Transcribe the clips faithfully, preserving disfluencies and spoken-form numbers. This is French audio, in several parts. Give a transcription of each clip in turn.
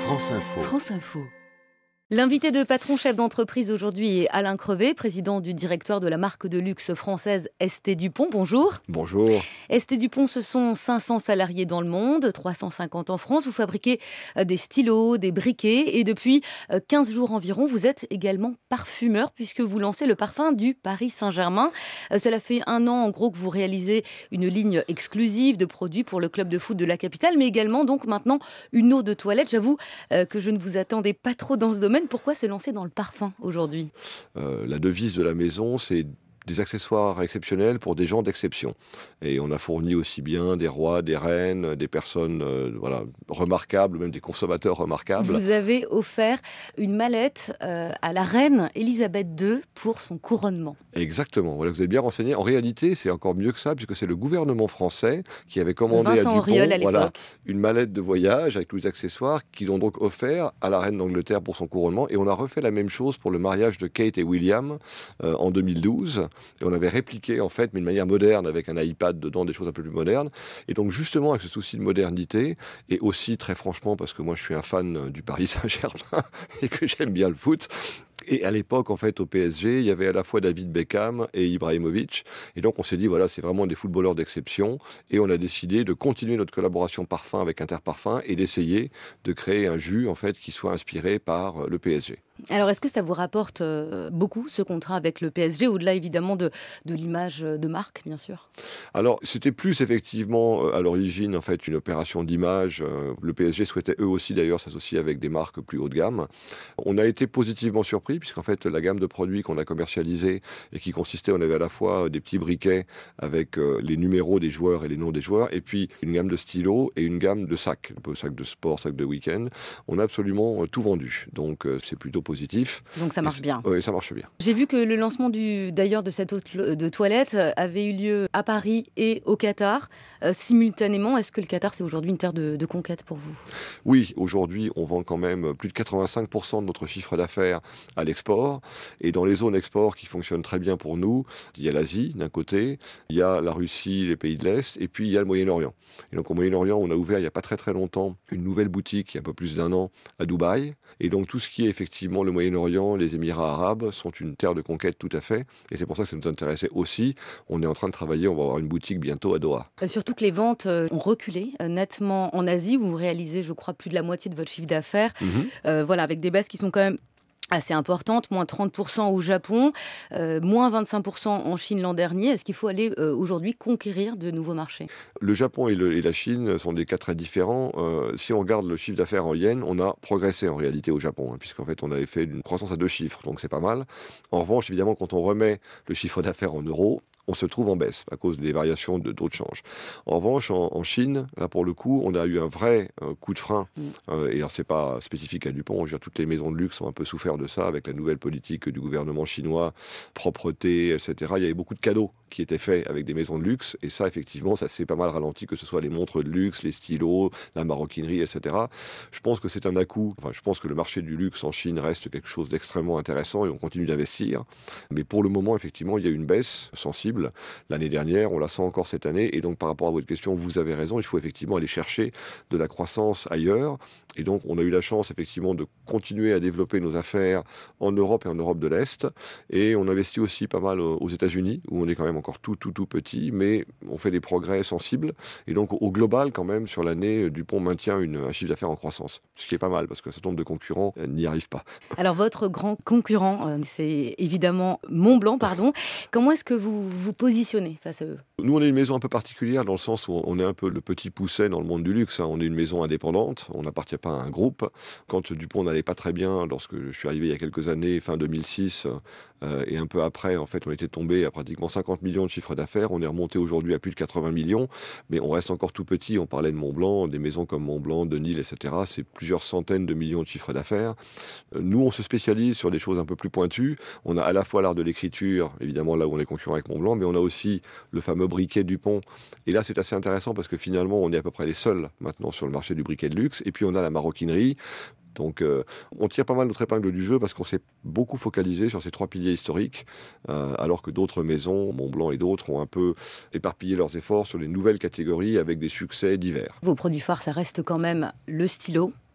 France Info. France Info. L'invité de Patron Chef d'entreprise aujourd'hui est Alain Crevet, président du directoire de la marque de luxe française S T Dupont. Bonjour. Bonjour. S T Dupont, ce sont cinq cents salariés dans le monde, trois cent cinquante en France. Vous fabriquez des stylos, des briquets et depuis quinze jours environ, vous êtes également parfumeur puisque vous lancez le parfum du Paris Saint-Germain. Cela fait un an en gros que vous réalisez une ligne exclusive de produits pour le club de foot de la capitale, mais également donc maintenant une eau de toilette. J'avoue que je ne vous attendais pas trop dans ce domaine. Pourquoi se lancer dans le parfum aujourd'hui ? euh, La devise de la maison, c'est des accessoires exceptionnels pour des gens d'exception. Et on a fourni aussi bien des rois, des reines, des personnes euh, voilà, remarquables, même des consommateurs remarquables. Vous avez offert une mallette euh, à la reine Elisabeth deux pour son couronnement. Exactement, voilà, vous êtes bien renseigné. En réalité, c'est encore mieux que ça, puisque c'est le gouvernement français qui avait commandé Vincent à Dupont Auriol à voilà, une mallette de voyage avec tous les accessoires qu'ils ont donc offert à la reine d'Angleterre pour son couronnement. Et on a refait la même chose pour le mariage de Kate et William euh, en deux mille douze. Et on avait répliqué, en fait, mais de manière moderne, avec un iPad dedans, des choses un peu plus modernes. Et donc, justement, avec ce souci de modernité, et aussi, très franchement, parce que moi, je suis un fan du Paris Saint-Germain et que j'aime bien le foot. Et à l'époque, en fait, au P S G, il y avait à la fois David Beckham et Ibrahimovic. Et donc, on s'est dit, voilà, c'est vraiment des footballeurs d'exception. Et on a décidé de continuer notre collaboration parfum avec Interparfums et d'essayer de créer un jus, en fait, qui soit inspiré par le P S G. Alors, est-ce que ça vous rapporte euh, beaucoup, ce contrat avec le P S G, au-delà, évidemment, de, de l'image de marque, bien sûr ? Alors, c'était plus, effectivement, à l'origine, en fait, une opération d'image. Le P S G souhaitait, eux aussi, d'ailleurs, s'associer avec des marques plus haut de gamme. On a été positivement surpris, puisqu'en fait, la gamme de produits qu'on a commercialisés et qui consistait, on avait à la fois des petits briquets avec euh, les numéros des joueurs et les noms des joueurs, et puis une gamme de stylos et une gamme de sacs, un peu sacs de sport, sacs de week-end. On a absolument euh, tout vendu, donc euh, c'est plutôt positif. Donc ça marche bien. Oui, ça marche bien. J'ai vu que le lancement du, d'ailleurs de cette eau de toilette avait eu lieu à Paris et au Qatar euh, simultanément. Est-ce que le Qatar, c'est aujourd'hui une terre de, de conquête pour vous ? Oui, aujourd'hui, on vend quand même plus de quatre-vingt-cinq pour cent de notre chiffre d'affaires à l'export. Et dans les zones export qui fonctionnent très bien pour nous, il y a l'Asie d'un côté, il y a la Russie, les pays de l'Est, et puis il y a le Moyen-Orient. Et donc au Moyen-Orient, on a ouvert il n'y a pas très très longtemps une nouvelle boutique, il y a un peu plus d'un an, à Dubaï. Et donc tout ce qui est effectivement le Moyen-Orient, les Émirats arabes, sont une terre de conquête tout à fait. Et c'est pour ça que ça nous intéressait aussi. On est en train de travailler, on va avoir une boutique bientôt à Doha. Surtout que les ventes ont reculé nettement en Asie, où vous réalisez, je crois, plus de la moitié de votre chiffre d'affaires. Mmh. Euh, voilà, avec des baisses qui sont quand même assez importante, moins trente pour cent au Japon, euh, moins vingt-cinq pour cent en Chine l'an dernier. Est-ce qu'il faut aller euh, aujourd'hui conquérir de nouveaux marchés ? Le Japon et, le, et la Chine sont des cas très différents. Euh, si on regarde le chiffre d'affaires en yens, on a progressé en réalité au Japon, hein, puisqu'en fait on avait fait une croissance à deux chiffres, donc c'est pas mal. En revanche, évidemment, quand on remet le chiffre d'affaires en euros, on se trouve en baisse à cause des variations de taux de change. En revanche, en, en Chine, là pour le coup, on a eu un vrai euh, coup de frein. Mmh. Euh, et alors c'est pas spécifique à Dupont. Je veux dire, toutes les maisons de luxe ont un peu souffert de ça avec la nouvelle politique du gouvernement chinois, propreté, et cetera. Il y avait beaucoup de cadeaux qui étaient faits avec des maisons de luxe. Et ça, effectivement, ça s'est pas mal ralenti, que ce soit les montres de luxe, les stylos, la maroquinerie, et cetera. Je pense que c'est un à-coup. Enfin, je pense que le marché du luxe en Chine reste quelque chose d'extrêmement intéressant et on continue d'investir. Mais pour le moment, effectivement, il y a une baisse sensible. L'année dernière, on la sent encore cette année. Et donc, par rapport à votre question, vous avez raison, il faut effectivement aller chercher de la croissance ailleurs. Et donc, on a eu la chance, effectivement, de continuer à développer nos affaires en Europe et en Europe de l'Est. Et on investit aussi pas mal aux États-Unis, où on est quand même encore tout, tout, tout petit, mais on fait des progrès sensibles. Et donc, au global, quand même, sur l'année, Dupont maintient une, un chiffre d'affaires en croissance. Ce qui est pas mal, parce qu'un certain nombre de concurrents euh, n'y arrivent pas. Alors, votre grand concurrent, euh, c'est évidemment Montblanc, pardon. Comment est-ce que vous vous positionnez face à eux ? Nous, on est une maison un peu particulière, dans le sens où on est un peu le petit pousset dans le monde du luxe. Hein. On est une maison indépendante, on n'appartient pas à un groupe. Quand Dupont n'allait pas très bien, lorsque je suis arrivé il y a quelques années, fin deux mille six, euh, et un peu après, en fait, on était tombé à pratiquement cinquante millions de chiffre d'affaires. On est remonté aujourd'hui à plus de quatre-vingts millions, mais on reste encore tout petit. On parlait de Montblanc, des maisons comme Montblanc, Denil, et cetera. C'est plusieurs centaines de millions de chiffre d'affaires. Nous, on se spécialise sur des choses un peu plus pointues. On a à la fois l'art de l'écriture, évidemment là où on est concurrent avec Montblanc, mais on a aussi le fameux briquet Dupont. Et là, c'est assez intéressant parce que finalement, on est à peu près les seuls maintenant sur le marché du briquet de luxe. Et puis, on a la maroquinerie. Donc euh, on tire pas mal notre épingle du jeu parce qu'on s'est beaucoup focalisé sur ces trois piliers historiques, euh, alors que d'autres maisons, Montblanc et d'autres, ont un peu éparpillé leurs efforts sur les nouvelles catégories avec des succès divers. Vos produits phares, ça reste quand même le stylo.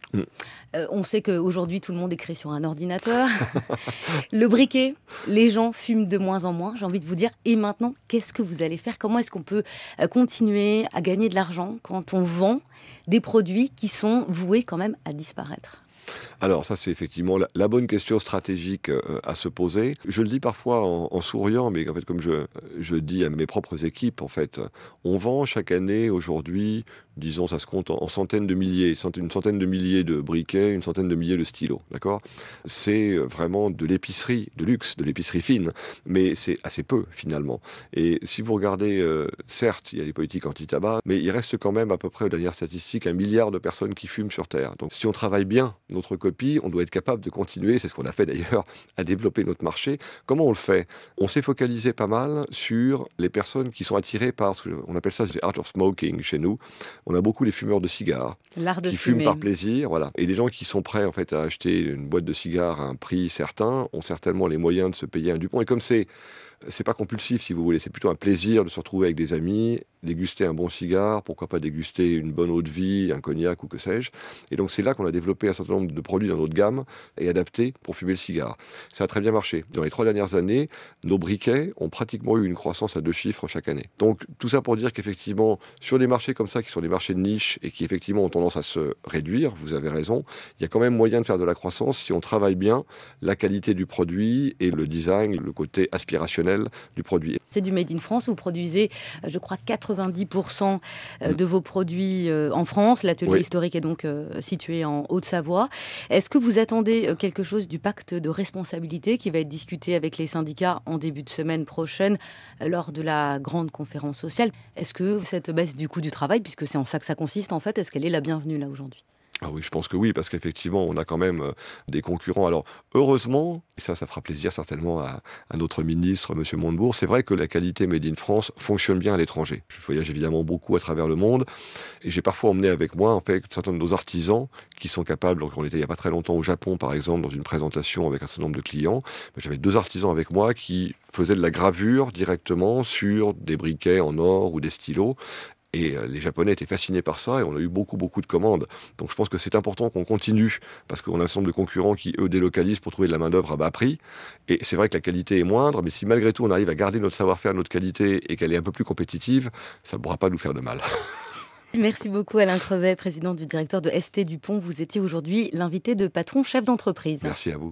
Mmh. Euh, on sait qu'aujourd'hui, tout le monde écrit sur un ordinateur. Le briquet, les gens fument de moins en moins. J'ai envie de vous dire, et maintenant, qu'est-ce que vous allez faire? Comment est-ce qu'on peut euh, continuer à gagner de l'argent quand on vend des produits qui sont voués quand même à disparaître? Alors ça, c'est effectivement la, la bonne question stratégique euh, à se poser. Je le dis parfois en, en souriant, mais en fait, comme je, je dis à mes propres équipes, en fait, on vend chaque année aujourd'hui, disons, ça se compte en, en centaines de milliers, centaines- une centaine de milliers de briquets, une centaine de milliers de stylos, d'accord? C'est euh, vraiment de l'épicerie de luxe, de l'épicerie fine, mais c'est assez peu finalement. Et si vous regardez, euh, certes, il y a les politiques anti-tabac, mais il reste quand même à peu près, aux dernières statistiques, un milliard de personnes qui fument sur Terre. Donc si on travaille bien notre copie, on doit être capable de continuer, c'est ce qu'on a fait d'ailleurs, à développer notre marché. Comment on le fait? On s'est focalisé pas mal sur les personnes qui sont attirées par ce qu'on appelle ça the art of smoking chez nous. On a beaucoup les fumeurs de cigares L'art de qui fument fumer. par plaisir, voilà. Et les gens qui sont prêts en fait à acheter une boîte de cigares à un prix certain ont certainement les moyens de se payer un Dupont. Et comme c'est c'est pas compulsif, si vous voulez, c'est plutôt un plaisir de se retrouver avec des amis, déguster un bon cigare, pourquoi pas déguster une bonne eau de vie, un cognac ou que sais-je. Et donc c'est là qu'on a développé un certain nombre de produits dans notre gamme et adaptés pour fumer le cigare. Ça a très bien marché. Dans les trois dernières années, nos briquets ont pratiquement eu une croissance à deux chiffres chaque année. Donc tout ça pour dire qu'effectivement, sur des marchés comme ça, qui sont des marchés de niche et qui effectivement ont tendance à se réduire, vous avez raison, il y a quand même moyen de faire de la croissance si on travaille bien la qualité du produit et le design, le côté aspirationnel du produit. C'est du Made in France. Vous produisez, euh, je crois, quatre-vingt-dix pour cent euh, Mm. de vos produits euh, en France. L'atelier Oui. historique est donc euh, situé en Haute-Savoie. Est-ce que vous attendez euh, quelque chose du pacte de responsabilité qui va être discuté avec les syndicats en début de semaine prochaine euh, lors de la grande conférence sociale? Est-ce que cette baisse du coût du travail, puisque c'est en ça que ça consiste en fait, est-ce qu'elle est la bienvenue là aujourd'hui? Ah oui, je pense que oui, parce qu'effectivement, on a quand même euh, des concurrents. Alors, heureusement, et ça, ça fera plaisir certainement à, à notre ministre, M. Montebourg, c'est vrai que la qualité Made in France fonctionne bien à l'étranger. Je voyage évidemment beaucoup à travers le monde, et j'ai parfois emmené avec moi, en fait, certains de nos artisans qui sont capables, donc on était il n'y a pas très longtemps au Japon, par exemple, dans une présentation avec un certain nombre de clients, mais j'avais deux artisans avec moi qui faisaient de la gravure directement sur des briquets en or ou des stylos. Et euh, les Japonais étaient fascinés par ça et on a eu beaucoup, beaucoup de commandes. Donc je pense que c'est important qu'on continue parce qu'on a un certain nombre de concurrents qui, eux, délocalisent pour trouver de la main-d'œuvre à bas prix. Et c'est vrai que la qualité est moindre, mais si malgré tout on arrive à garder notre savoir-faire, notre qualité et qu'elle est un peu plus compétitive, ça ne pourra pas nous faire de mal. Merci beaucoup Alain Crevet, président du directeur de S T Dupont. Vous étiez aujourd'hui l'invité de Patron Chef d'entreprise. Merci à vous.